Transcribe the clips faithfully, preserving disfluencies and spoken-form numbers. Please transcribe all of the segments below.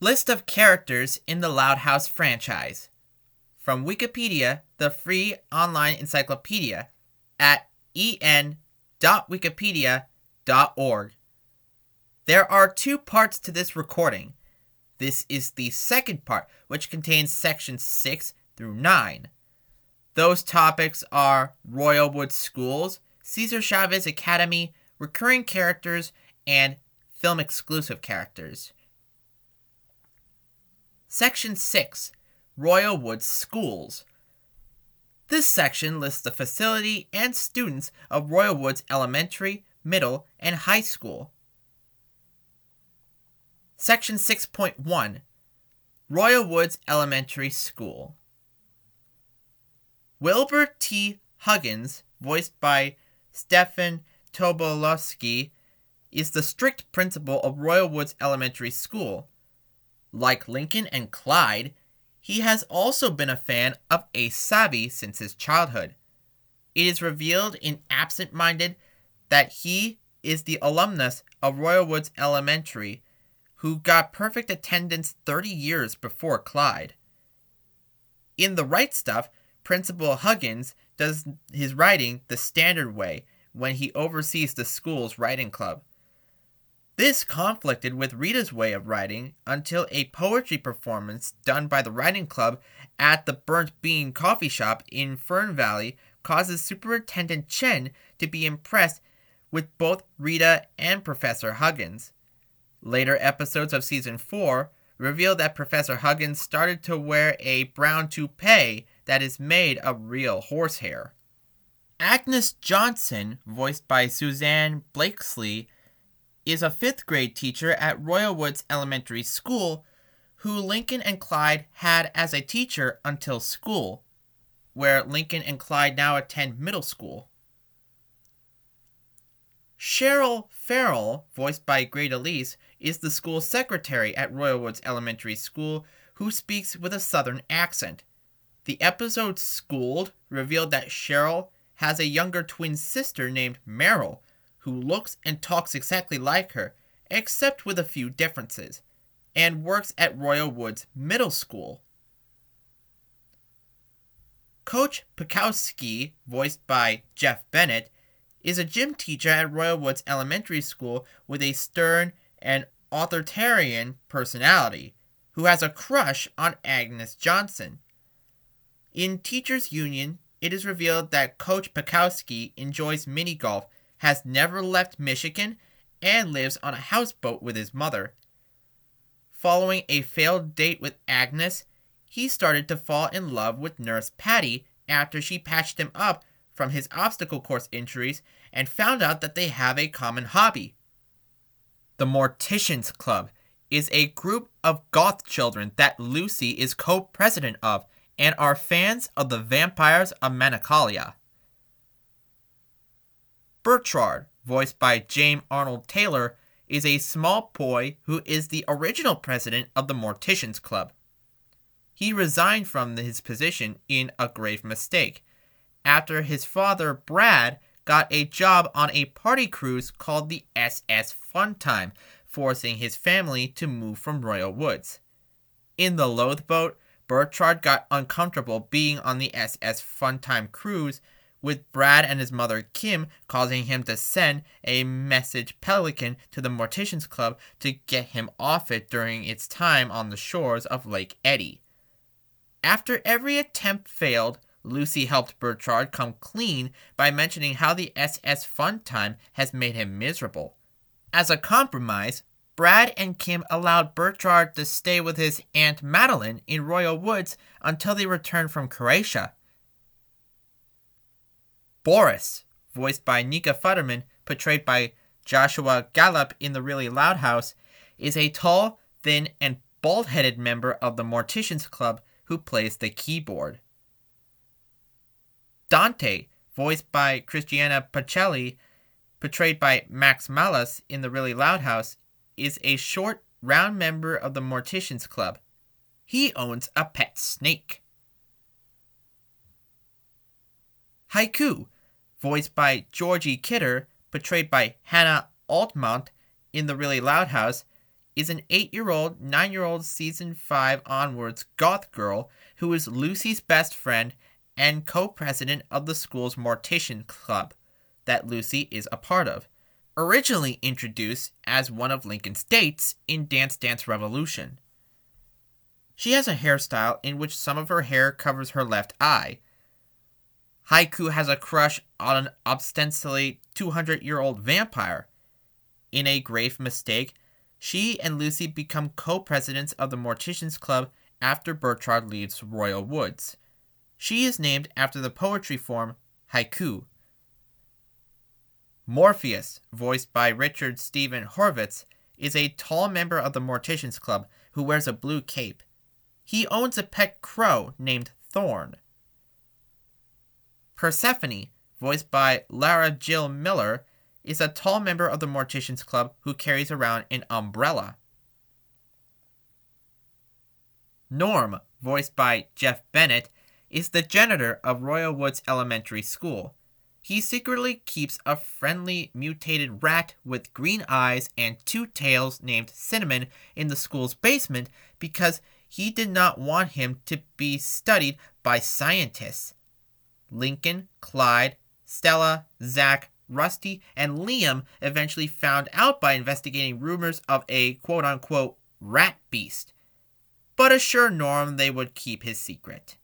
List of characters in the Loud House franchise. From Wikipedia, the free online encyclopedia, at e n dot wikipedia dot org. There are two parts to this recording. This is the second part, which contains sections six through nine. Those topics are Royal Wood Schools, Cesar Chavez Academy, recurring characters, and film-exclusive characters. Section six, Royal Wood Schools. This section lists the facility and students of Royal Woods Elementary, Middle, and High School. Section six point one, Royal Woods Elementary School. Wilbur T. Huggins, voiced by Stefan Tobolowsky, is the strict principal of Royal Woods Elementary School. Like Lincoln and Clyde, he has also been a fan of Ace Savvy since his childhood. It is revealed in Absent Minded that he is the alumnus of Royal Woods Elementary who got perfect attendance thirty years before Clyde. In The Right Stuff, Principal Huggins does his writing the standard way when he oversees the school's writing club. This conflicted with Rita's way of writing until a poetry performance done by the writing club at the Burnt Bean coffee shop in Fern Valley causes Superintendent Chen to be impressed with both Rita and Professor Huggins. Later episodes of Season four reveal that Professor Huggins started to wear a brown toupee that is made of real horsehair. Agnes Johnson, voiced by Suzanne Blakesley, is a fifth grade teacher at Royal Woods Elementary School who Lincoln and Clyde had as a teacher until school, where Lincoln and Clyde now attend middle school. Cheryl Farrell, voiced by Greta Lease, is the school secretary at Royal Woods Elementary School who speaks with a southern accent. The episode Schooled revealed that Cheryl has a younger twin sister named Meryl, who looks and talks exactly like her, except with a few differences, and works at Royal Woods Middle School. Coach Pekowski, voiced by Jeff Bennett, is a gym teacher at Royal Woods Elementary School with a stern and authoritarian personality, who has a crush on Agnes Johnson. In Teachers Union, it is revealed that Coach Pekowski enjoys mini-golf, has never left Michigan, and lives on a houseboat with his mother. Following a failed date with Agnes, he started to fall in love with Nurse Patty after she patched him up from his obstacle course injuries and found out that they have a common hobby. The Morticians Club is a group of goth children that Lucy is co-president of and are fans of the vampires of Manicalia. Bertrand, voiced by James Arnold Taylor, is a small boy who is the original president of the Morticians Club. He resigned from his position in A Grave Mistake, after his father, Brad, got a job on a party cruise called the S S Funtime, forcing his family to move from Royal Woods. In the Loath Boat, Bertrand got uncomfortable being on the S S Funtime cruise, with Brad and his mother Kim causing him to send a message pelican to the Morticians Club to get him off it during its time on the shores of Lake Erie. After every attempt failed, Lucy helped Bertrand come clean by mentioning how the S S Funtime has made him miserable. As a compromise, Brad and Kim allowed Bertrand to stay with his Aunt Madeline in Royal Woods until they returned from Croatia. Boris, voiced by Nika Futterman, portrayed by Joshua Gallup in The Really Loud House, is a tall, thin, and bald-headed member of the Morticians Club who plays the keyboard. Dante, voiced by Christiana Pacelli, portrayed by Max Malus in The Really Loud House, is a short, round member of the Morticians Club. He owns a pet snake. Haiku, voiced by Georgie Kidder, portrayed by Hannah Altmont in The Really Loud House, is an eight-year-old, nine-year-old season five onwards goth girl who is Lucy's best friend and co-president of the school's Mortician Club that Lucy is a part of. Originally introduced as one of Lincoln's dates in Dance Dance Revolution. She has a hairstyle in which some of her hair covers her left eye. Haiku has a crush on an ostensibly two hundred year old vampire. In a grave mistake, she and Lucy become co-presidents of the Morticians Club after Bertrand leaves Royal Woods. She is named after the poetry form haiku. Morpheus, voiced by Richard Stephen Horvitz, is a tall member of the Morticians Club who wears a blue cape. He owns a pet crow named Thorn. Persephone, voiced by Lara Jill Miller, is a tall member of the Morticians Club who carries around an umbrella. Norm, voiced by Jeff Bennett, is the janitor of Royal Woods Elementary School. He secretly keeps a friendly mutated rat with green eyes and two tails named Cinnamon in the school's basement because he did not want him to be studied by scientists. Lincoln, Clyde, Stella, Zach, Rusty, and Liam eventually found out by investigating rumors of a quote-unquote rat beast, but assure Norm they would keep his secret.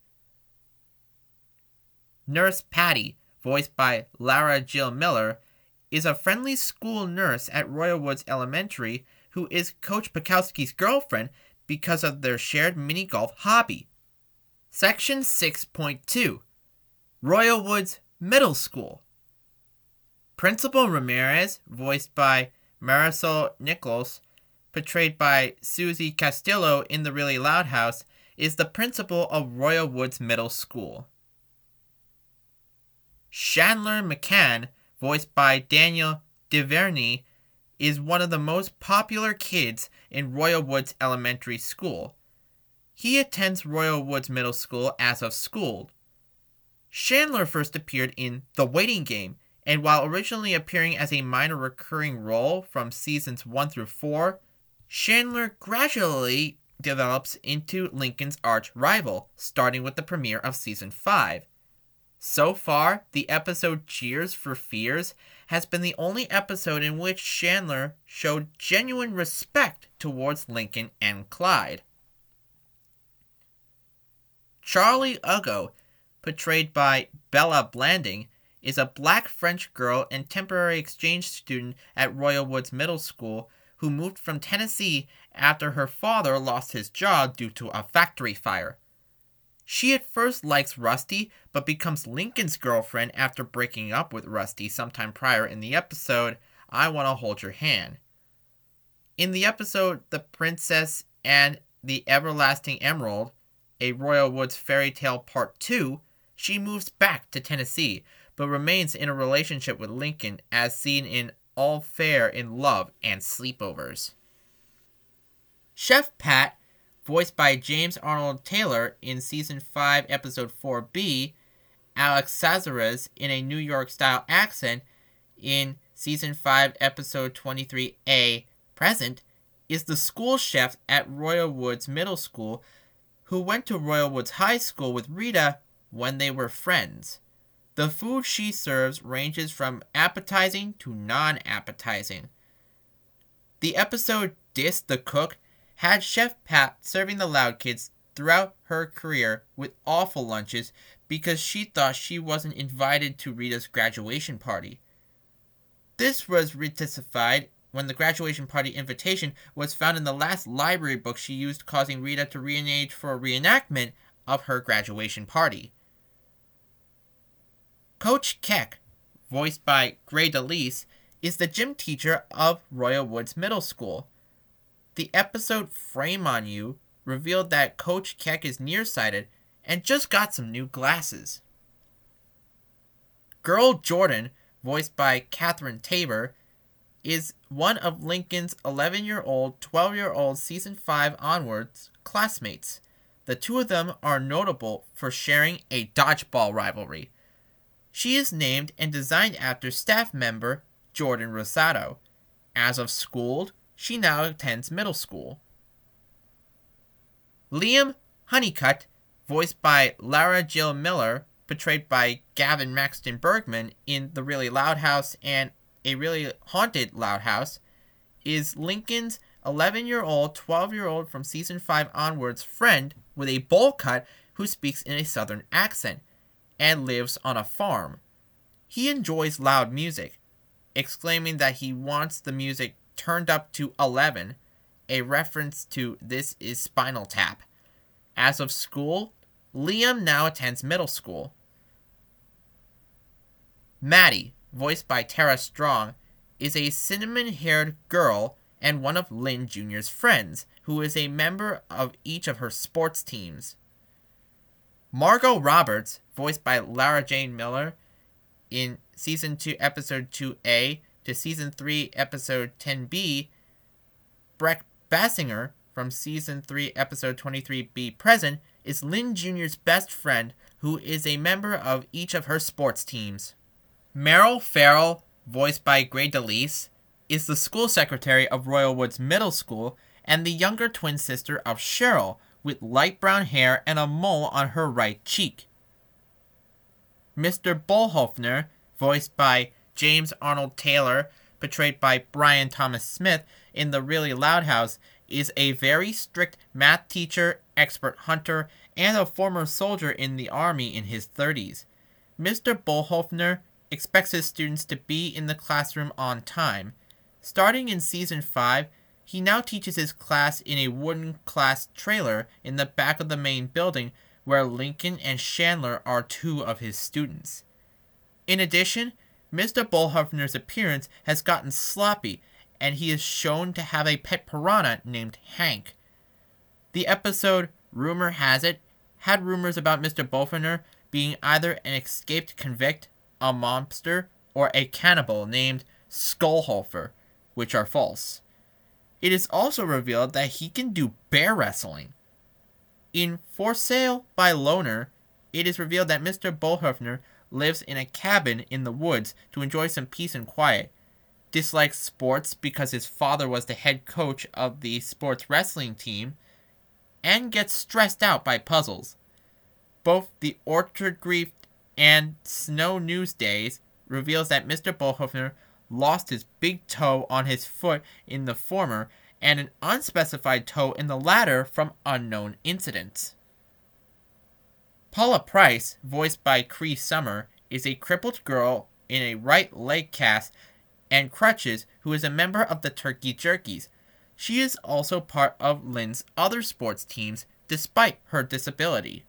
Nurse Patty, voiced by Lara Jill Miller, is a friendly school nurse at Royal Woods Elementary who is Coach Bukowski's girlfriend because of their shared mini-golf hobby. Section six point two. Royal Woods Middle School. Principal Ramirez, voiced by Marisol Nichols, portrayed by Susie Castillo in The Really Loud House, is the principal of Royal Woods Middle School. Chandler McCann, voiced by Daniel DeVerney, is one of the most popular kids in Royal Woods Elementary School. He attends Royal Woods Middle School as of school. Chandler first appeared in The Waiting Game, and while originally appearing as a minor recurring role from seasons one through four, Chandler gradually develops into Lincoln's arch rival, starting with the premiere of season five. So far, the episode Cheers for Fears has been the only episode in which Chandler showed genuine respect towards Lincoln and Clyde. Charlie Ugo, portrayed by Bella Blanding, is a black French girl and temporary exchange student at Royal Woods Middle School who moved from Tennessee after her father lost his job due to a factory fire. She at first likes Rusty, but becomes Lincoln's girlfriend after breaking up with Rusty sometime prior in the episode I Want to Hold Your Hand. In the episode The Princess and the Everlasting Emerald, a Royal Woods Fairy Tale Part two, she moves back to Tennessee, but remains in a relationship with Lincoln as seen in All Fair in Love and Sleepovers. Chef Pat, voiced by James Arnold Taylor in Season five, Episode four B, Alex Cazares in a New York-style accent in Season five, Episode twenty-three A, Present, is the school chef at Royal Woods Middle School who went to Royal Woods High School with Rita when they were friends. The food she serves ranges from appetizing to non-appetizing. The episode Dis the Cook had Chef Pat serving the Loud Kids throughout her career with awful lunches because she thought she wasn't invited to Rita's graduation party. This was reticified when the graduation party invitation was found in the last library book she used, causing Rita to re-engage for a reenactment of her graduation party. Coach Keck, voiced by Gray DeLise, is the gym teacher of Royal Woods Middle School. The episode Frame on You revealed that Coach Keck is nearsighted and just got some new glasses. Girl Jordan, voiced by Catherine Tabor, is one of Lincoln's eleven-year-old, twelve-year-old Season five onwards classmates. The two of them are notable for sharing a dodgeball rivalry. She is named and designed after staff member Jordan Rosado. As of Schooled, she now attends middle school. Liam Honeycutt, voiced by Lara Jill Miller, portrayed by Gavin Maxton Bergman in The Really Loud House and A Really Haunted Loud House, is Lincoln's eleven-year-old, twelve-year-old from season five onwards friend with a bowl cut who speaks in a southern accent and lives on a farm. He enjoys loud music, exclaiming that he wants the music turned up to eleven, a reference to This Is Spinal Tap. As of school, Liam now attends middle school. Maddie, voiced by Tara Strong, is a cinnamon-haired girl and one of Lynn Junior's friends, who is a member of each of her sports teams. Margot Roberts, voiced by Lara Jane Miller, in Season two, Episode two A to Season three, Episode ten B, Breck Bassinger, from Season three, Episode twenty-three B Present, is Lynn Junior's best friend, who is a member of each of her sports teams. Meryl Farrell, voiced by Gray DeLise, is the school secretary of Royal Woods Middle School and the younger twin sister of Cheryl, with light brown hair and a mole on her right cheek. Mister Bolhofner, voiced by James Arnold Taylor, portrayed by Brian Thomas Smith in The Really Loud House, is a very strict math teacher, expert hunter, and a former soldier in the army in his thirties. Mister Bolhofner expects his students to be in the classroom on time. Starting in Season five, he now teaches his class in a wooden class trailer in the back of the main building where Lincoln and Chandler are two of his students. In addition, Mister Bolhofner's appearance has gotten sloppy, and he is shown to have a pet piranha named Hank. The episode, Rumor Has It, had rumors about Mister Bolhofner being either an escaped convict, a mobster, or a cannibal named Skullhofer, which are false. It is also revealed that he can do bear wrestling. In For Sale by Loner, it is revealed that Mister Bolhofner lives in a cabin in the woods to enjoy some peace and quiet, dislikes sports because his father was the head coach of the sports wrestling team, and gets stressed out by puzzles. Both the Orchard Grief and Snow News Days reveals that Mister Bolhofner lost his big toe on his foot in the former and an unspecified toe in the latter from unknown incidents. Paula Price, voiced by Cree Summer, is a crippled girl in a right leg cast and crutches who is a member of the Turkey Jerkies. She is also part of Lynn's other sports teams despite her disability.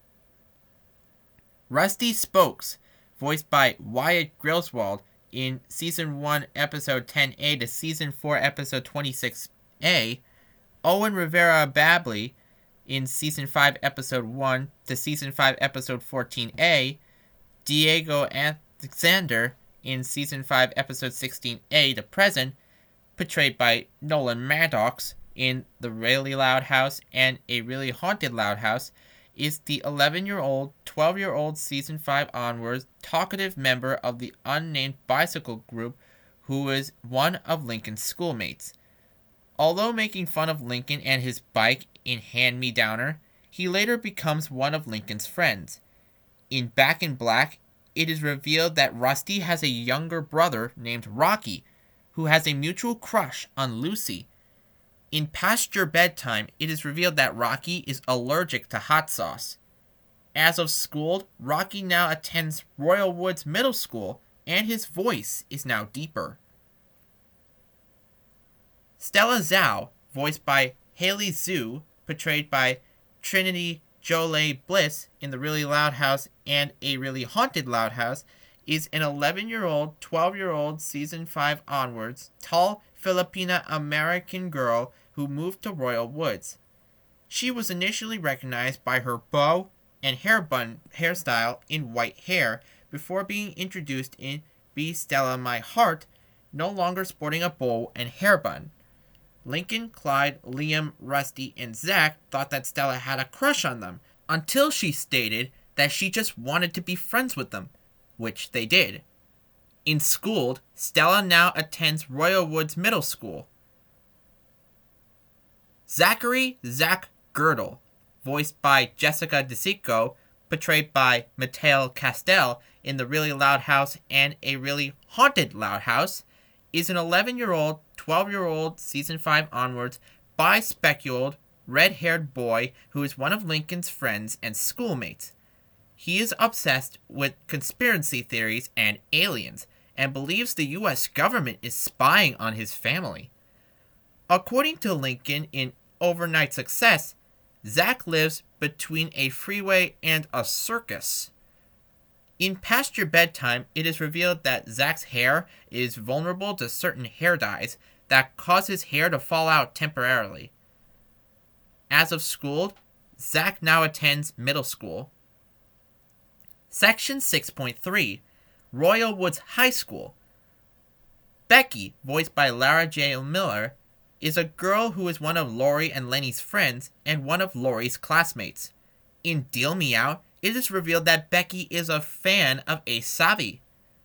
Rusty Spokes, voiced by Wyatt Griswold in Season one, Episode ten A to Season four, Episode twenty-six A, Owen Rivera Babley in Season five, Episode one to Season five, Episode fourteen A, Diego Alexander in Season five, Episode sixteen A to Present, portrayed by Nolan Maddox in The Really Loud House and A Really Haunted Loud House, is the eleven-year-old, twelve-year-old Season five onwards talkative member of the unnamed bicycle group who is one of Lincoln's schoolmates. Although making fun of Lincoln and his bike in Hand Me Downer, he later becomes one of Lincoln's friends. In Back in Black, it is revealed that Rusty has a younger brother named Rocky, who has a mutual crush on Lucy. In Past Your Bedtime, it is revealed that Rocky is allergic to hot sauce. As of school, Rocky now attends Royal Woods Middle School, and his voice is now deeper. Stella Zhao, voiced by Haley Zhu, portrayed by Trinity Jolie Bliss in The Really Loud House and A Really Haunted Loud House, is an eleven-year-old, twelve-year-old Season five onwards, tall Filipina-American girl who moved to Royal Woods. She was initially recognized by her bow and hair bun hairstyle in white hair before being introduced in Be Stella My Heart, no longer sporting a bow and hair bun. Lincoln, Clyde, Liam, Rusty, and Zach thought that Stella had a crush on them, until she stated that she just wanted to be friends with them, which they did. In school, Stella now attends Royal Woods Middle School. Zachary Zach Girdle, voiced by Jessica DeSico, portrayed by Mattel Castell in The Really Loud House and A Really Haunted Loud House, is an eleven-year-old, twelve-year-old, season five onwards, bisexual, red-haired boy who is one of Lincoln's friends and schoolmates. He is obsessed with conspiracy theories and aliens, and believes the U S government is spying on his family. According to Lincoln in Overnight Success, Zach lives between a freeway and a circus. In Past Your Bedtime, it is revealed that Zach's hair is vulnerable to certain hair dyes that cause his hair to fall out temporarily. As of school, Zach now attends middle school. Section six point three, Royal Woods High School. Becky, voiced by Lara J. Miller, is a girl who is one of Lori and Lenny's friends and one of Lori's classmates. In Deal Me Out, it is revealed that Becky is a fan of Ace Savi.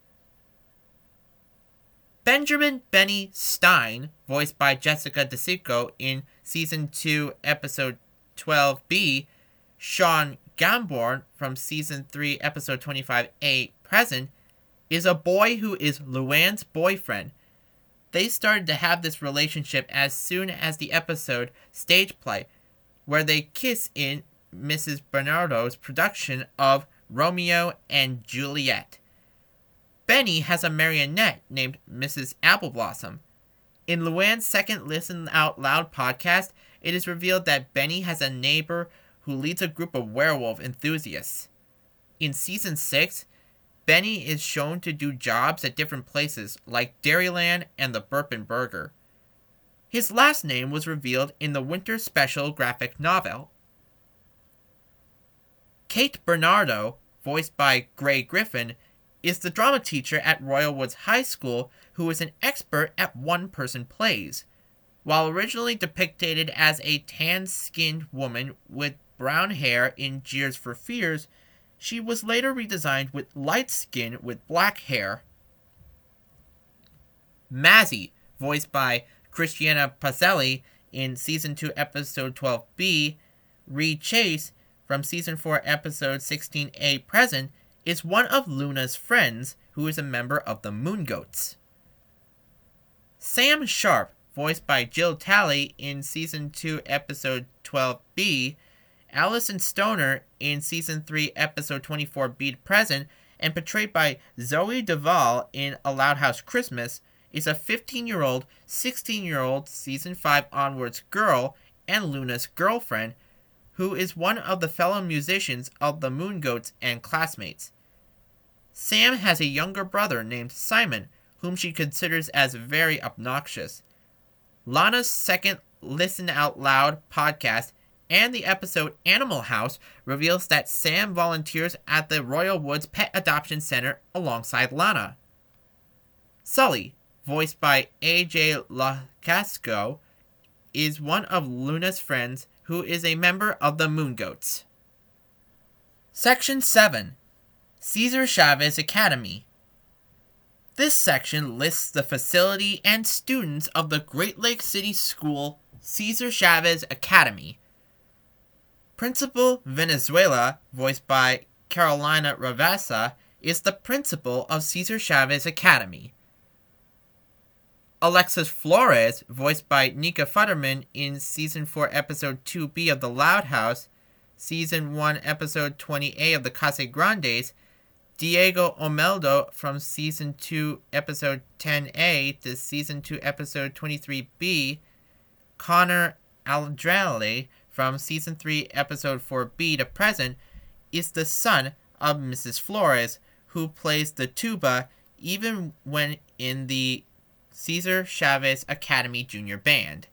Benjamin Benny Stein, voiced by Jessica DeSico in Season two, Episode twelve B, Sean Gamborn from Season three, Episode twenty-five A, Present, is a boy who is Luann's boyfriend. They started to have this relationship as soon as the episode Stage Play, where they kiss in Missus Bernardo's production of Romeo and Juliet. Benny has a marionette named Missus Appleblossom. In Luann's second Listen Out Loud podcast, it is revealed that Benny has a neighbor who leads a group of werewolf enthusiasts. In Season six, Benny is shown to do jobs at different places like Dairyland and the Burpin' Burger. His last name was revealed in the Winter Special graphic novel. Kate Bernardo, voiced by Gray Griffin, is the drama teacher at Royal Woods High School who is an expert at one-person plays. While originally depicted as a tan-skinned woman with brown hair in Jeers for Fears, she was later redesigned with light skin with black hair. Mazzy, voiced by Christiana Pazzelli in Season two, Episode twelve B, Reed Chase from Season four, Episode sixteen A, Present, is one of Luna's friends who is a member of the Moon Goats. Sam Sharp, voiced by Jill Talley in Season two, Episode twelve B, Allison Stoner in Season three, Episode twenty-four B, Present, and portrayed by Zoe Duvall in A Loud House Christmas, is a fifteen-year-old, sixteen-year-old Season five onwards girl and Luna's girlfriend, who is one of the fellow musicians of the Moon Goats and classmates. Sam has a younger brother named Simon, whom she considers as very obnoxious. Lana's second Listen Out Loud podcast and the episode Animal House reveals that Sam volunteers at the Royal Woods Pet Adoption Center alongside Lana. Sully, voiced by A J Lacasco, is one of Luna's friends who is a member of the Moon Goats. Section seven. Cesar Chavez Academy. This section lists the facility and students of the Great Lake City School Cesar Chavez Academy. Principal Venezuela, voiced by Carolina Ravassa, is the principal of Cesar Chavez Academy. Alexis Flores, voiced by Nika Futterman in Season four, Episode two B of The Loud House, Season one, Episode twenty A of The Casa Grandes, Diego Omeldo from Season two, Episode ten A to Season two, Episode twenty-three B, Connor Aldrale from Season three, Episode four B to Present, is the son of Missus Flores, who plays the tuba even when in the Cesar Chavez Academy Junior Band.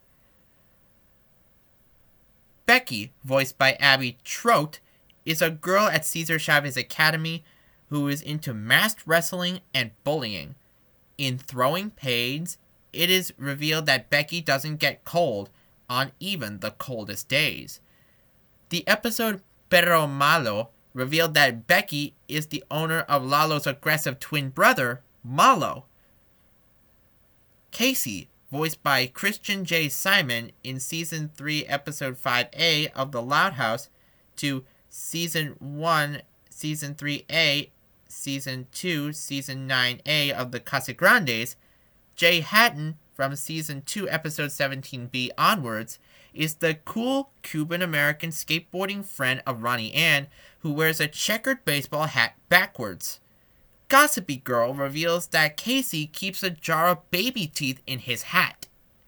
Becky, voiced by Abby Trout, is a girl at Cesar Chavez Academy who is into masked wrestling and bullying. In Throwing Pains, it is revealed that Becky doesn't get cold on even the coldest days. The episode Perro Malo revealed that Becky is the owner of Lalo's aggressive twin brother, Malo. Casey, voiced by Christian J. Simon in Season three, Episode five A of The Loud House, to Season one, Season three A, Season two, Season nine A of The Casagrandes, Jay Hatton, from Season two, Episode seventeen B onwards, is the cool Cuban-American skateboarding friend of Ronnie Ann who wears a checkered baseball hat backwards. Gossipy Girl reveals that Casey keeps a jar of baby teeth in his hat.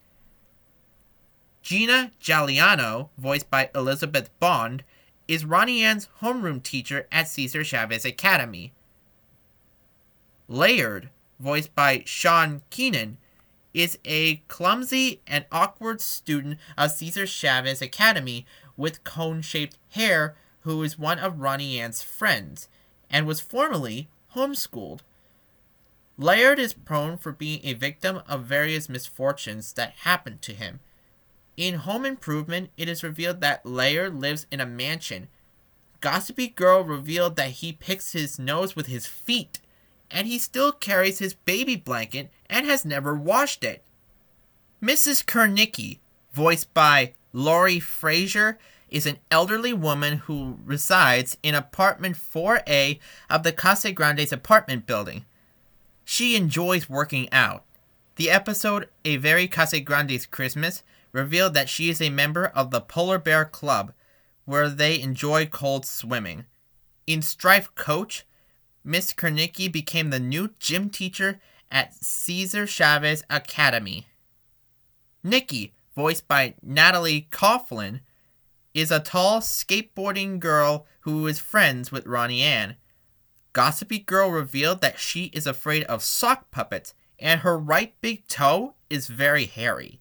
Gina Galliano, voiced by Elizabeth Bond, is Ronnie Ann's homeroom teacher at Cesar Chavez Academy. Laird, voiced by Sean Keenan, is a clumsy and awkward student of Cesar Chavez Academy with cone-shaped hair who is one of Ronnie Ann's friends, and was formerly homeschooled. Laird is prone for being a victim of various misfortunes that happened to him. In Home Improvement, it is revealed that Laird lives in a mansion. Gossipy Girl revealed that he picks his nose with his feet, and he still carries his baby blanket and has never washed it. Missus Kernicki, voiced by Laurie Frazier, is an elderly woman who resides in apartment four A of the Casagrandes apartment building. She enjoys working out. The episode A Very Casagrandes Christmas revealed that she is a member of the Polar Bear Club, where they enjoy cold swimming. In Strife Coach, Miss Kernicki became the new gym teacher at Cesar Chavez Academy. Nikki, voiced by Natalie Coughlin, is a tall skateboarding girl who is friends with Ronnie Ann. Gossipy Girl revealed that she is afraid of sock puppets, and her right big toe is very hairy.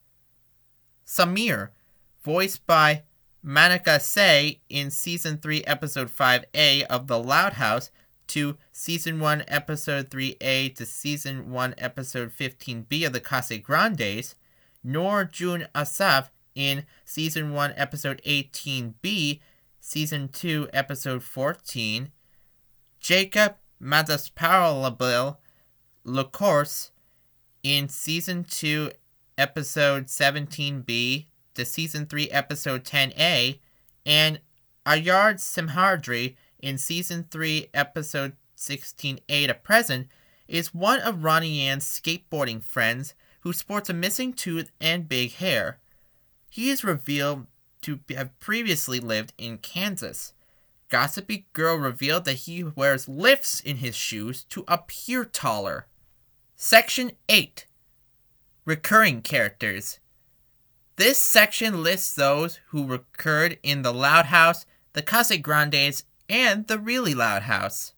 Samir, voiced by Manika Say in Season three, Episode five A of The Loud House, to Season one, Episode three A to Season one, Episode fifteen B of The Casagrandes, Noor June Asaf in Season one, Episode eighteen B, Season two, Episode fourteen, Jacob Madasparabil Lecourse in Season two, Episode seventeen B to Season three, Episode ten A, and Ayard Simhardri in Season three, Episode sixteen A to present, is one of Ronnie Ann's skateboarding friends who sports a missing tooth and big hair. He is revealed to have previously lived in Kansas. Gossipy Girl revealed that he wears lifts in his shoes to appear taller. Section eight. Recurring characters. This section lists those who recurred in The Loud House, The Casagrandes, and The Really Loud House.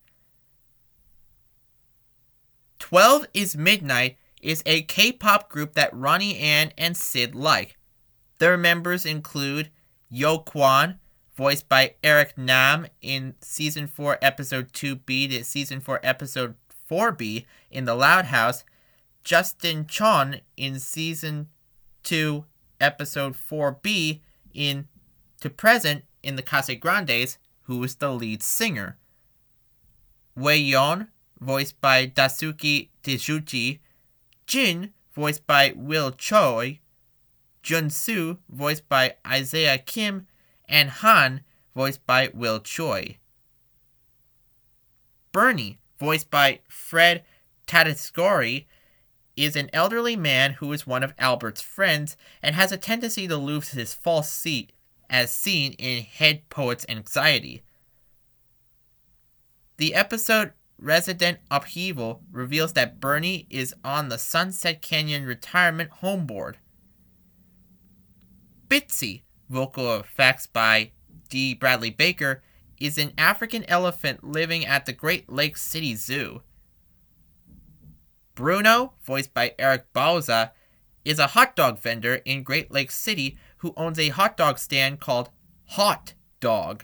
twelve is Midnight is a K-pop group that Ronnie Ann and Sid like. Their members include Yo Kwon, voiced by Eric Nam in Season four, Episode two B to Season four, Episode four B in The Loud House, Justin Chon in Season two, Episode four B in To Present in The Casagrandes, who is the lead singer. Wei Yeon, voiced by Daisuke Tezuchi, Jin, voiced by Will Choi, Jun-soo, voiced by Isaiah Kim, and Han, voiced by Will Choi. Bernie, voiced by Fred Tatasciore, is an elderly man who is one of Albert's friends and has a tendency to lose his false seat, as seen in Head Poet's Anxiety. The episode Resident Upheaval reveals that Bernie is on the Sunset Canyon Retirement Home Board. Bitsy, vocal effects by D. Bradley Baker, is an African elephant living at the Great Lakes City Zoo. Bruno, voiced by Eric Bauza, is a hot dog vendor in Great Lakes City who owns a hot dog stand called Hot Dog.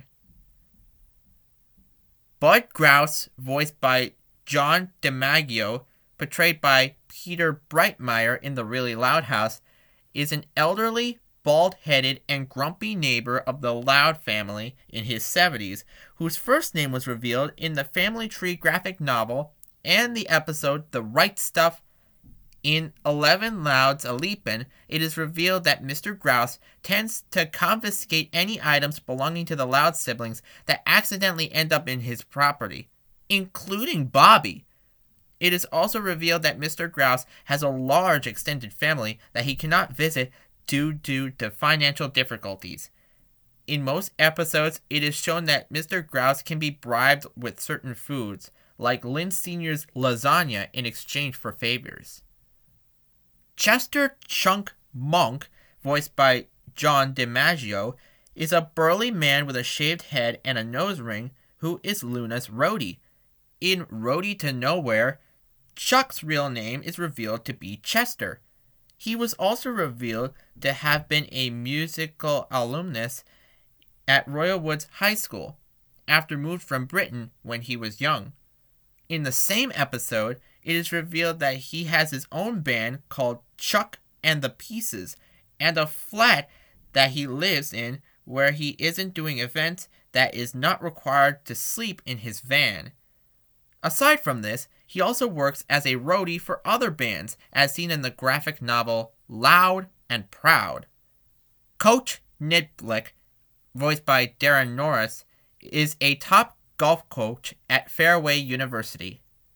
Bud Grouse, voiced by John DiMaggio, portrayed by Peter Breitmeyer in The Really Loud House, is an elderly, bald-headed, and grumpy neighbor of the Loud family in his seventies, whose first name was revealed in the Family Tree graphic novel and the episode The Right Stuff In eleven Louds a Leapin', it is revealed that Mister Grouse tends to confiscate any items belonging to the Loud siblings that accidentally end up in his property, including Bobby. It is also revealed that Mister Grouse has a large extended family that he cannot visit due, due to financial difficulties. In most episodes, it is shown that Mister Grouse can be bribed with certain foods, like Lynn Senior's lasagna in exchange for favors. Chester Chunk Monk, voiced by John DiMaggio, is a burly man with a shaved head and a nose ring who is Luna's roadie. In Roadie to Nowhere, Chuck's real name is revealed to be Chester. He was also revealed to have been a musical alumnus at Royal Woods High School, after moved from Britain when he was young. In the same episode, it is revealed that he has his own band called Chuck and the Pieces, and a flat that he lives in where he isn't doing events that is not required to sleep in his van. Aside from this, he also works as a roadie for other bands, as seen in the graphic novel Loud and Proud. Coach Niblick, voiced by Darren Norris, is a top golf coach at Fairway University.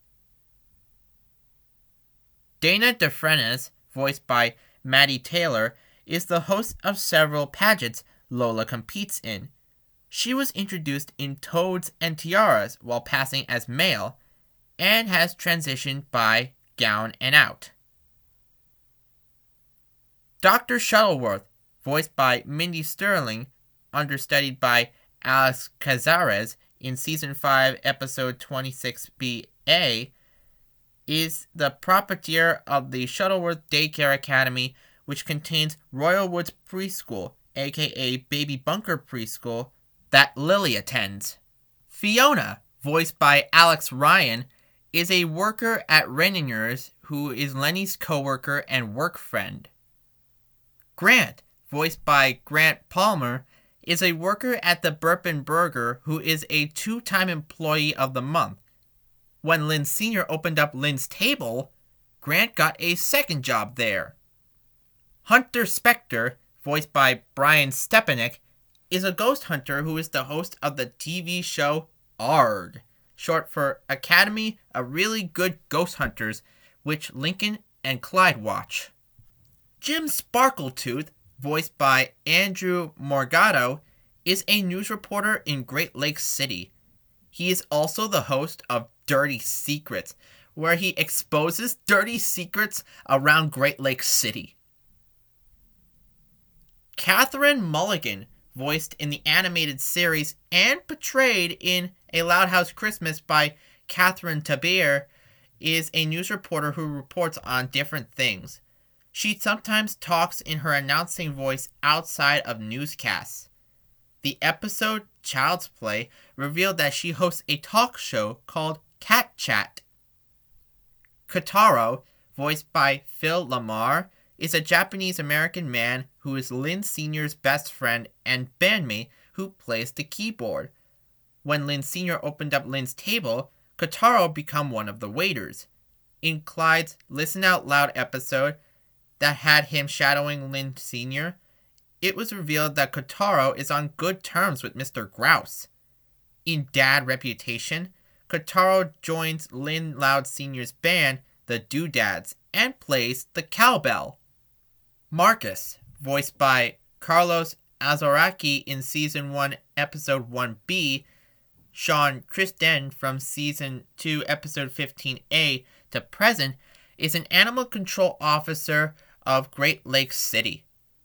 Dana DeFrenes, voiced by Maddie Taylor, is the host of several pageants Lola competes in. She was introduced in Toads and Tiaras while passing as male, and has transitioned by Gown and Out. Doctor Shuttleworth, voiced by Mindy Sterling, understudied by Alex Cazares in Season five, Episode twenty-six B A, is the proprietor of the Shuttleworth Daycare Academy, which contains Royal Woods Preschool, aka Baby Bunker Preschool, that Lily attends. Fiona, voiced by Alex Ryan, is a worker at Renninger's who is Lenny's co-worker and work friend. Grant, voiced by Grant Palmer, is a worker at the Burpin Burger who is a two-time employee of the month. When Lynn Senior opened up Lynn's table, Grant got a second job there. Hunter Spector, voiced by Brian Stepanek, is a ghost hunter who is the host of the T V show ARG, short for Academy of Really Good Ghost Hunters, which Lincoln and Clyde watch. Jim Sparkletooth, voiced by Andrew Morgado, is a news reporter in Great Lakes City. He is also the host of Dirty Secrets, where he exposes dirty secrets around Great Lakes City. Catherine Mulligan, voiced in the animated series and portrayed in A Loud House Christmas by Catherine Tabir, is a news reporter who reports on different things. She sometimes talks in her announcing voice outside of newscasts. The episode Child's Play revealed that she hosts a talk show called Cat Chat. Kotaro, voiced by Phil Lamar, is a Japanese-American man who is Lynn Senior's best friend and bandmate who plays the keyboard. When Lynn Senior opened up Lynn's table, Kotaro became one of the waiters. In Clyde's Listen Out Loud episode that had him shadowing Lynn Senior, it was revealed that Kotaro is on good terms with Mister Grouse. In Dad Reputation, Kotaro joins Lynn Loud Senior's band, the Doodads, and plays the cowbell. Marcus, voiced by Carlos Azoraki in Season one, Episode one B, Sean Christen from Season two, Episode fifteen A to present, is an animal control officer of Great Lakes City.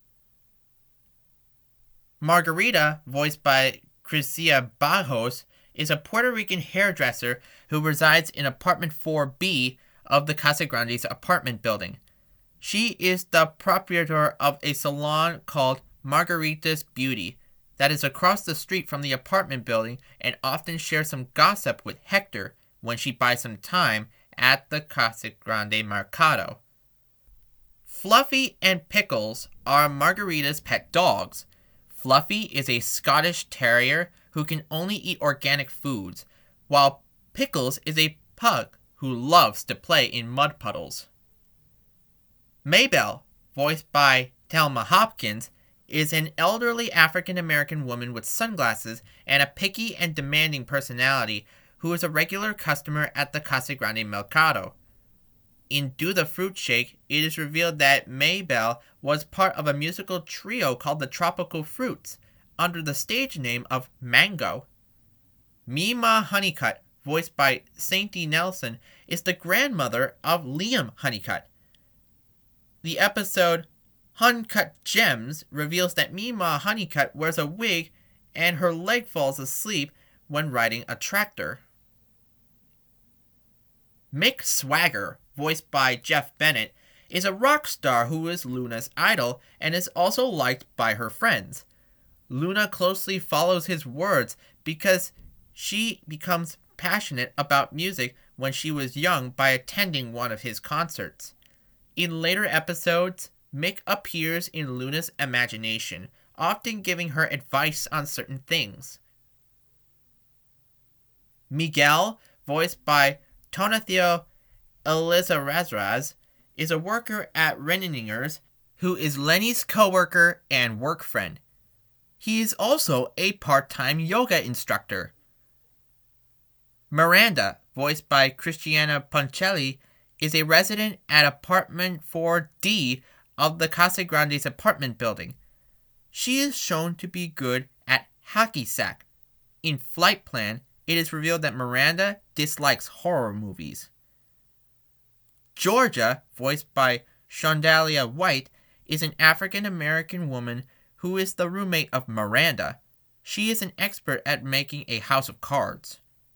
Margarita, voiced by Crisia Bajos, is a Puerto Rican hairdresser who resides in apartment four B of the Casagrandes apartment building. She is the proprietor of a salon called Margarita's Beauty that is across the street from the apartment building and often shares some gossip with Hector when she buys some time at the Casagrande Mercado. Fluffy and Pickles are Margarita's pet dogs. Fluffy is a Scottish Terrier who can only eat organic foods, while Pickles is a pug who loves to play in mud puddles. Maybelle, voiced by Thelma Hopkins, is an elderly African American woman with sunglasses and a picky and demanding personality who is a regular customer at the Casa Grande Mercado. In Do the Fruit Shake, it is revealed that Maybelle was part of a musical trio called the Tropical Fruits, under the stage name of Mango. Mima Honeycutt, voiced by Sandy Nelson, is the grandmother of Liam Honeycutt. The episode Uncut Gems reveals that Mima Honeycutt wears a wig and her leg falls asleep when riding a tractor. Mick Swagger, voiced by Jeff Bennett, is a rock star who is Luna's idol and is also liked by her friends. Luna closely follows his words because she becomes passionate about music when she was young by attending one of his concerts. In later episodes, Mick appears in Luna's imagination, often giving her advice on certain things. Miguel, voiced by Tonatiuh Elizarraz, is a worker at Renninger's who is Lenny's co-worker and work friend. He is also a part-time yoga instructor. Miranda, voiced by Christiana Poncelli, is a resident at apartment four D of the Casa Grande's apartment building. She is shown to be good at hacky sack. In Flight Plan, it is revealed that Miranda dislikes horror movies. Georgia, voiced by Shondalia White, is an African-American woman who is the roommate of Miranda. She is an expert at making a house of cards.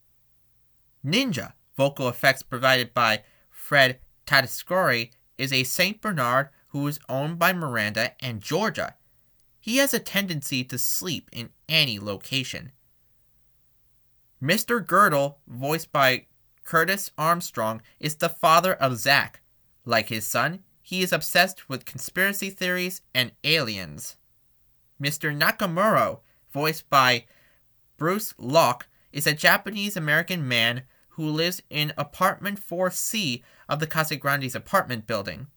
Ninja, vocal effects provided by Fred Tatasciore, is a Saint Bernard who is owned by Miranda and Georgia. He has a tendency to sleep in any location. Mister Girdle, voiced by Curtis Armstrong, is the father of Zack. Like his son, he is obsessed with conspiracy theories and aliens. Mister Nakamura, voiced by Bruce Locke, is a Japanese-American man who lives in apartment four C of the Casa Grande's apartment building.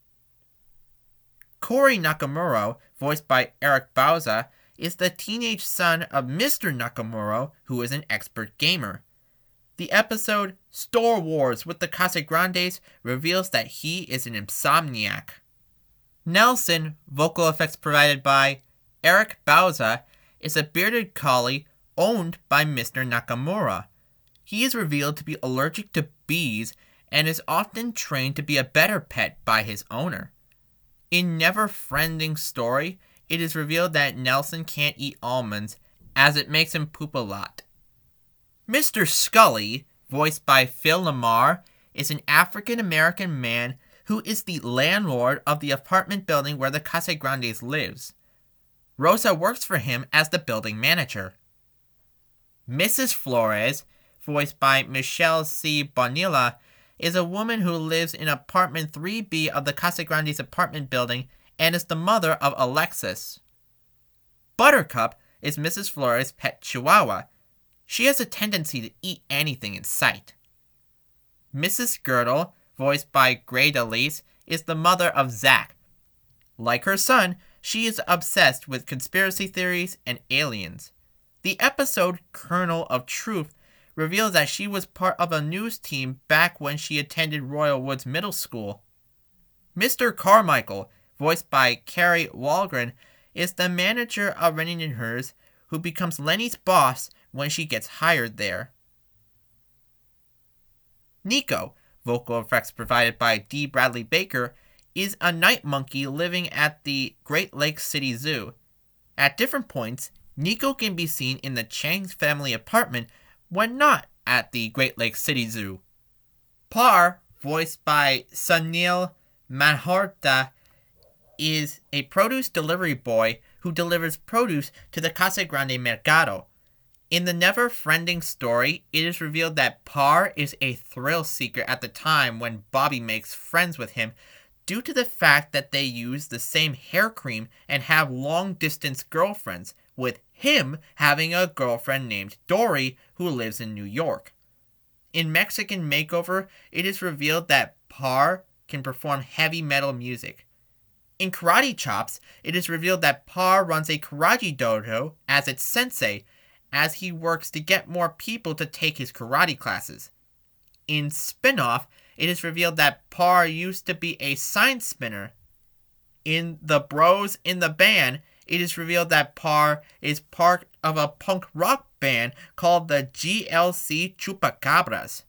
Corey Nakamura, voiced by Eric Bauza, is the teenage son of Mister Nakamura, who is an expert gamer. The episode Store Wars with the Casa Grandes reveals that he is an insomniac. Nelson, vocal effects provided by Eric Bauza, is a bearded collie owned by Mister Nakamura. He is revealed to be allergic to bees and is often trained to be a better pet by his owner. In Never Friending Story, it is revealed that Nelson can't eat almonds as it makes him poop a lot. Mister Scully, voiced by Phil Lamar, is an African-American man who is the landlord of the apartment building where the Casa Grandes lives. Rosa works for him as the building manager. Missus Flores, voiced by Michelle C. Bonilla, is a woman who lives in apartment three B of the Casa Grande's apartment building and is the mother of Alexis. Buttercup is Missus Flores' pet chihuahua. She has a tendency to eat anything in sight. Missus Girdle, voiced by Gray DeLise, is the mother of Zack. Like her son, she is obsessed with conspiracy theories and aliens. The episode Kernel of Truth reveals that she was part of a news team back when she attended Royal Woods Middle School. Mister Carmichael, voiced by Carrie Walgren, is the manager of Rennie and Hers, who becomes Lenny's boss when she gets hired there. Nico, vocal effects provided by D. Bradley Baker, is a night monkey living at the Great Lakes City Zoo. At different points, Nico can be seen in the Chang's family apartment when not at the Great Lakes City Zoo. Par, voiced by Sunil Malhotra, is a produce delivery boy who delivers produce to the Casa Grande Mercado. In the Never Friending Story, it is revealed that Par is a thrill seeker at the time when Bobby makes friends with him due to the fact that they use the same hair cream and have long-distance girlfriends, with him having a girlfriend named Dory who lives in New York. In Mexican Makeover, it is revealed that Par can perform heavy metal music. In Karate Chops, it is revealed that Parr runs a karate dojo as its sensei, as he works to get more people to take his karate classes. In Spin-Off, it is revealed that Parr used to be a sign spinner. In The Bros in the Band, it is revealed that Parr is part of a punk rock band called the G L C Chupacabras.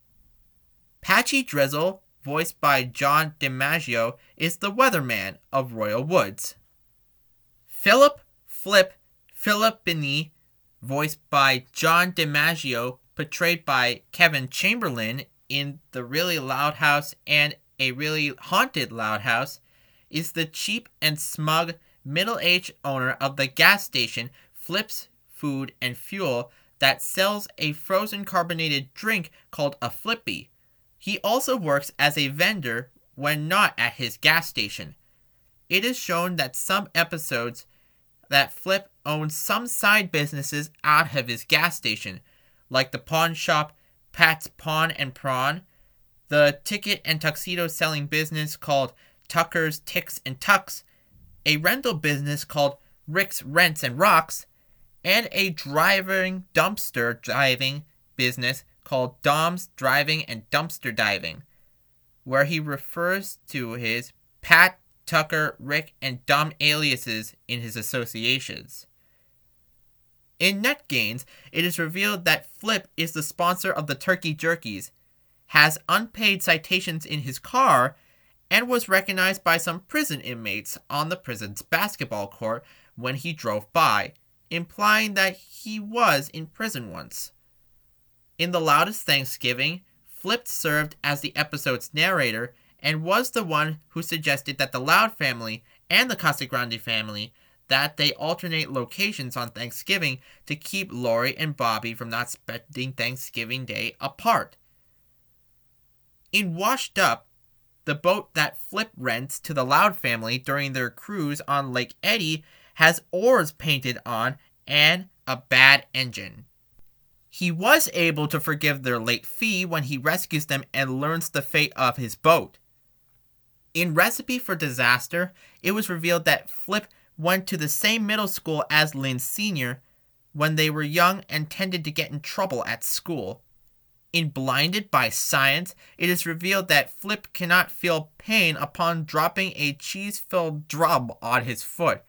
Patchy Drizzle, voiced by John DiMaggio, is the weatherman of Royal Woods. Philip Flip Philippini, voiced by John DiMaggio, portrayed by Kevin Chamberlain in The Really Loud House and A Really Haunted Loud House, is the cheap and smug middle-aged owner of the gas station Flips Food and Fuel that sells a frozen carbonated drink called a Flippy. He also works as a vendor when not at his gas station. It is shown that some episodes that Flip owns some side businesses out of his gas station, like the pawn shop Pat's Pawn and Prawn, the ticket and tuxedo selling business called Tucker's Ticks and Tucks, a rental business called Rick's Rents and Rocks, and a driving dumpster diving business called Dom's Driving and Dumpster Diving, where he refers to his Pat, Tucker, Rick, and Dom aliases in his associations. In Net Gains, it is revealed that Flip is the sponsor of the Turkey Jerkies, has unpaid citations in his car, and was recognized by some prison inmates on the prison's basketball court when he drove by, implying that he was in prison once. In The Loudest Thanksgiving, Flip served as the episode's narrator and was the one who suggested that the Loud family and the Casagrande family that they alternate locations on Thanksgiving to keep Lori and Bobby from not spending Thanksgiving Day apart. In Washed Up, the boat that Flip rents to the Loud family during their cruise on Lake Eddie has oars painted on and a bad engine. He was able to forgive their late fee when he rescues them and learns the fate of his boat. In Recipe for Disaster, it was revealed that Flip went to the same middle school as Lynn Senior when they were young and tended to get in trouble at school. In Blinded by Science, it is revealed that Flip cannot feel pain upon dropping a cheese-filled drum on his foot,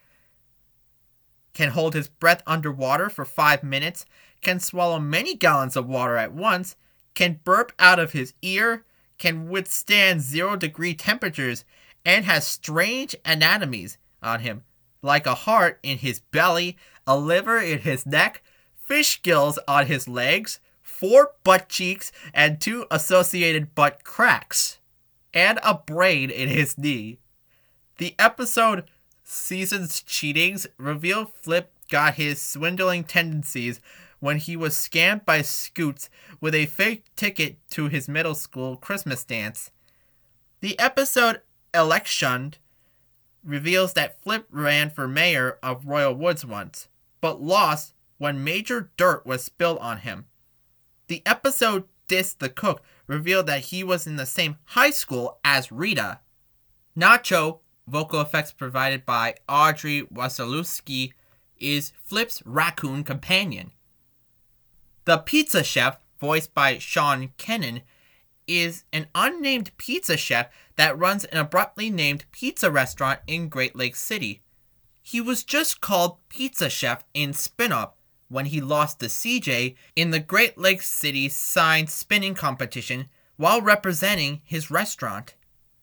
can hold his breath underwater for five minutes, can swallow many gallons of water at once, can burp out of his ear, can withstand zero-degree temperatures, and has strange anatomies on him, like a heart in his belly, a liver in his neck, fish gills on his legs, four butt cheeks, and two associated butt cracks, and a brain in his knee. The episode Season's Cheatings revealed Flip got his swindling tendencies when he was scammed by Scoots with a fake ticket to his middle school Christmas dance. The episode Electioned reveals that Flip ran for mayor of Royal Woods once, but lost when major dirt was spilled on him. The episode Diss the Cook revealed that he was in the same high school as Rita. Nacho, vocal effects provided by Audrey Wasilewski, is Flip's raccoon companion. The Pizza Chef, voiced by Sean Kennan, is an unnamed pizza chef that runs an abruptly named pizza restaurant in Great Lake City. He was just called Pizza Chef in Spin-Off when he lost to C J in the Great Lake City sign spinning competition while representing his restaurant.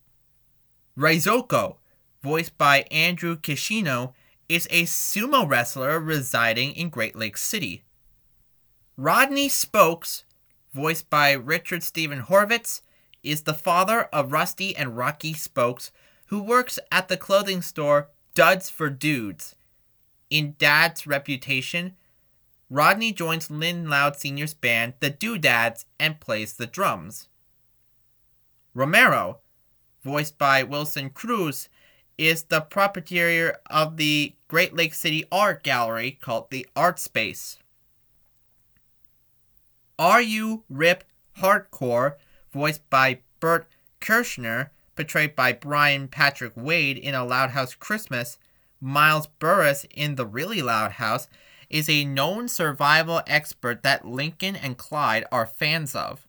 Reizoko, voiced by Andrew Kishino, is a sumo wrestler residing in Great Lake City. Rodney Spokes, voiced by Richard Stephen Horvitz, is the father of Rusty and Rocky Spokes, who works at the clothing store Duds for Dudes. In Dad's Reputation, Rodney joins Lynn Loud Senior's band, the Doodads, and plays the drums. Romero, voiced by Wilson Cruz, is the proprietor of the Great Lake City art gallery called the Art Space. R U Rip Hardcore, voiced by Bert Kirschner, portrayed by Brian Patrick Wade in A Loud House Christmas, Miles Burris in The Really Loud House, is a known survival expert that Lincoln and Clyde are fans of.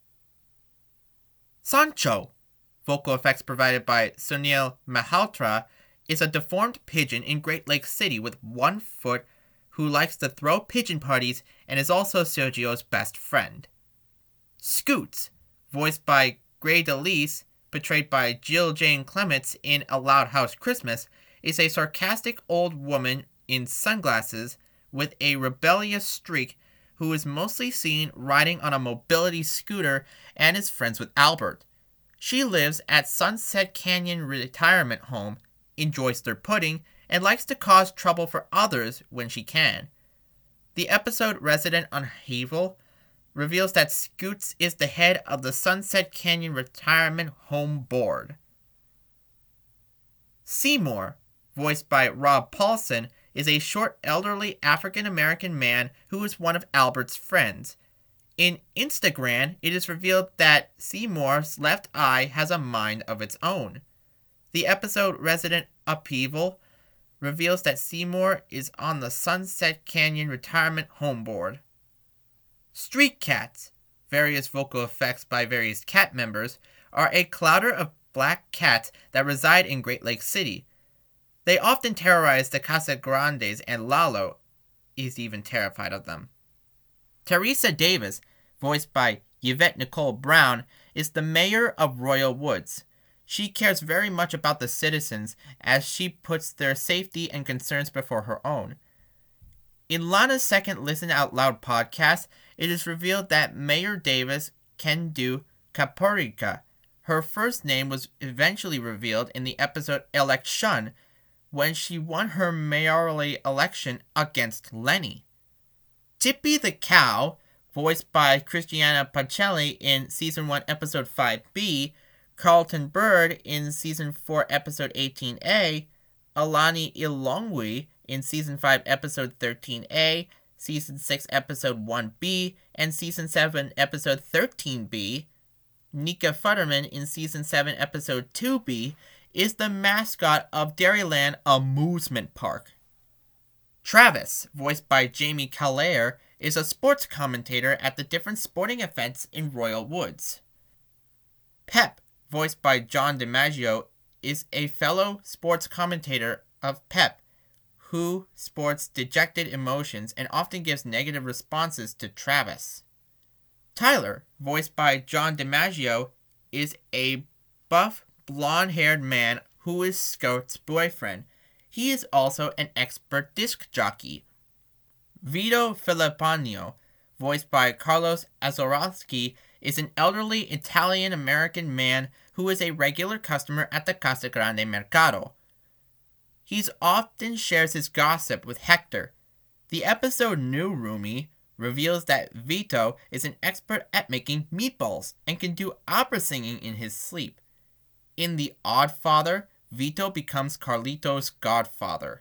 Sancho, vocal effects provided by Sunil Malhotra, is a deformed pigeon in Great Lake City with one foot who likes to throw pigeon parties and is also Sergio's best friend. Scoots, voiced by Gray DeLise, portrayed by Jill Jane Clements in A Loud House Christmas, is a sarcastic old woman in sunglasses with a rebellious streak who is mostly seen riding on a mobility scooter and is friends with Albert. She lives at Sunset Canyon Retirement Home, enjoys their pudding, and likes to cause trouble for others when she can. The episode Resident Unhavel reveals that Scoots is the head of the Sunset Canyon Retirement Home Board. Seymour, voiced by Rob Paulson, is a short, elderly African-American man who is one of Albert's friends. In Instagram, it is revealed that Seymour's left eye has a mind of its own. The episode Resident Upheaval reveals that Seymour is on the Sunset Canyon Retirement Home Board. Street Cats, various vocal effects by various cat members, are a clouder of black cats that reside in Great Lake City. They often terrorize the Casagrandes, and Lalo is even terrified of them. Teresa Davis, voiced by Yvette Nicole Brown, is the mayor of Royal Woods. She cares very much about the citizens as she puts their safety and concerns before her own. In Lana's second Listen Out Loud podcast, it is revealed that Mayor Davis can do Caporica. Her first name was eventually revealed in the episode Election, when she won her mayoralty election against Lenny. Tippy the Cow, voiced by Christiana Pacelli in Season one, Episode five B, Carlton Bird in Season four, Episode eighteen A, Alani Ilongwe in Season five, Episode thirteen A, Season six, Episode one B, and Season seven, Episode thirteen B, Nika Futterman in Season seven, Episode two B, is the mascot of Dairyland Amusement Park. Travis, voiced by Jamie Calaire, is a sports commentator at the different sporting events in Royal Woods. Pep, voiced by John DiMaggio, is a fellow sports commentator of Pep, who sports dejected emotions and often gives negative responses to Travis. Tyler, voiced by John DiMaggio, is a buff, blonde-haired man who is Scout's boyfriend. He is also an expert disc jockey. Vito Filippino, voiced by Carlos Azorowski, is an elderly Italian-American man who is a regular customer at the Casa Grande Mercado. He often shares his gossip with Hector. The episode New Roomie reveals that Vito is an expert at making meatballs and can do opera singing in his sleep. In The Odd Father, Vito becomes Carlito's godfather.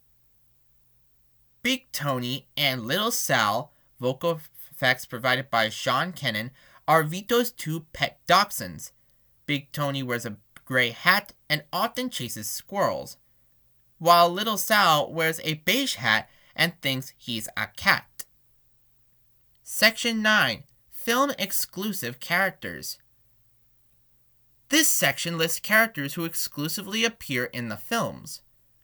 Big Tony and Little Sal, vocal effects provided by Sean Kennan, are Vito's two pet dachshunds. Big Tony wears a gray hat and often chases squirrels, while Little Sal wears a beige hat and thinks he's a cat. Section nine. Film Exclusive Characters. This section lists characters who exclusively appear in the films.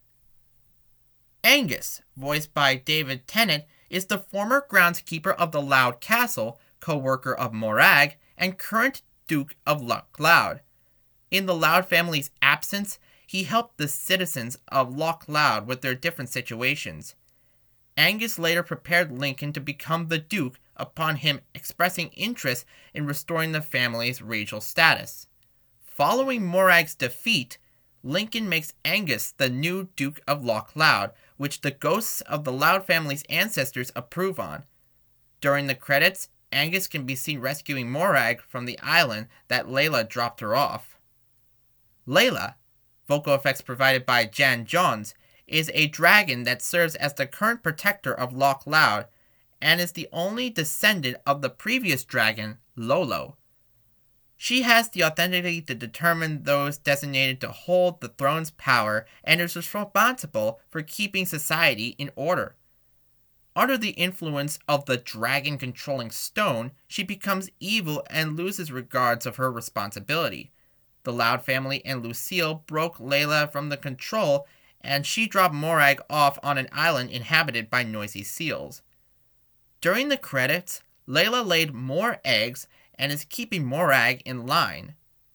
Angus, voiced by David Tennant, is the former groundskeeper of the Loud Castle, co-worker of Morag, and current Duke of Loch Loud. In the Loud family's absence, he helped the citizens of Loch Loud with their different situations. Angus later prepared Lincoln to become the Duke upon him expressing interest in restoring the family's regal status. Following Morag's defeat, Lincoln makes Angus the new Duke of Loch Loud, which the ghosts of the Loud family's ancestors approve on. During the credits, Angus can be seen rescuing Morag from the island that Layla dropped her off. Layla, vocal effects provided by Jan Johns, is a dragon that serves as the current protector of Loch Loud and is the only descendant of the previous dragon, Lolo. She has the authority to determine those designated to hold the throne's power and is responsible for keeping society in order. Under the influence of the dragon-controlling stone, she becomes evil and loses regards of her responsibility. The Loud family and Lucille broke Layla from the control, and she dropped Morag off on an island inhabited by noisy seals. During the credits, Layla laid more eggs and is keeping Morag in line.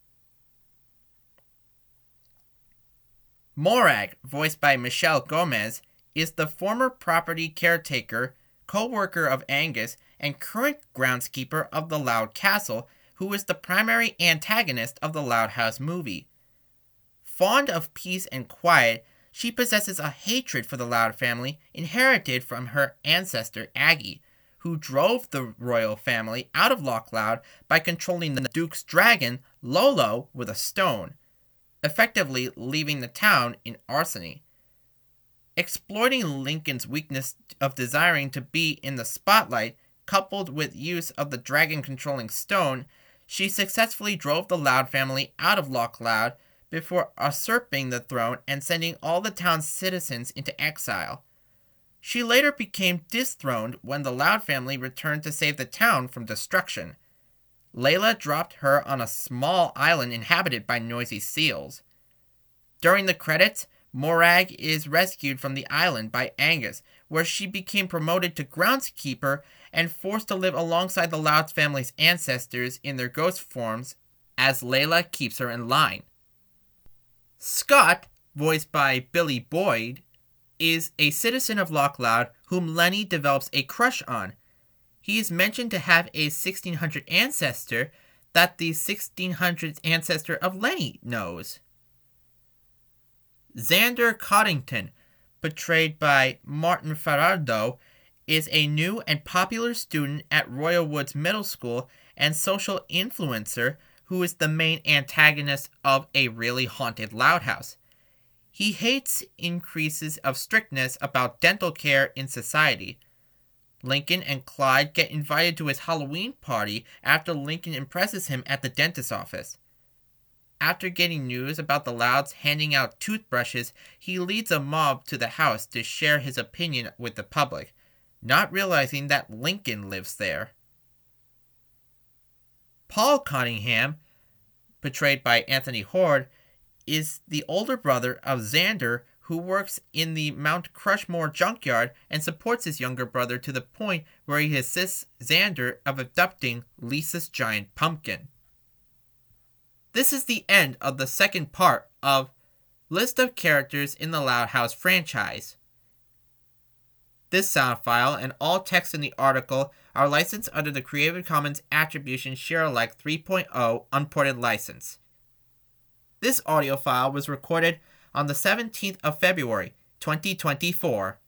Morag, voiced by Michelle Gomez, is the former property caretaker, co-worker of Angus, and current groundskeeper of the Loud Castle, who is the primary antagonist of the Loud House movie. Fond of peace and quiet, she possesses a hatred for the Loud family inherited from her ancestor Aggie, who drove the royal family out of Loch Loud by controlling the Duke's dragon, Lolo, with a stone, effectively leaving the town in larceny. Exploiting Lincoln's weakness of desiring to be in the spotlight, coupled with use of the dragon-controlling stone, she successfully drove the Loud family out of Loch Loud before usurping the throne and sending all the town's citizens into exile. She later became dethroned when the Loud family returned to save the town from destruction. Layla dropped her on a small island inhabited by noisy seals. During the credits, Morag is rescued from the island by Angus, where she became promoted to groundskeeper and forced to live alongside the Loud family's ancestors in their ghost forms as Layla keeps her in line. Scott, voiced by Billy Boyd, is a citizen of Loch Loud whom Lenny develops a crush on. He is mentioned to have a sixteen hundred ancestor that the sixteen hundreds ancestor of Lenny knows. Xander Coddington, portrayed by Martin Faraldo, is a new and popular student at Royal Woods Middle School and social influencer who is the main antagonist of a really haunted Loud House. He hates increases of strictness about dental care in society. Lincoln and Clyde get invited to his Halloween party after Lincoln impresses him at the dentist's office. After getting news about the Louds handing out toothbrushes, he leads a mob to the house to share his opinion with the public, not realizing that Lincoln lives there. Paul Cunningham, portrayed by Anthony Horde, is the older brother of Xander who works in the Mount Crushmore junkyard and supports his younger brother to the point where he assists Xander of abducting Lisa's giant pumpkin. This is the end of the second part of List of Characters in the Loud House franchise. This sound file and all text in the article are licensed under the Creative Commons Attribution Share Alike three point oh Unported License. This audio file was recorded on the seventeenth of February, twenty twenty-four.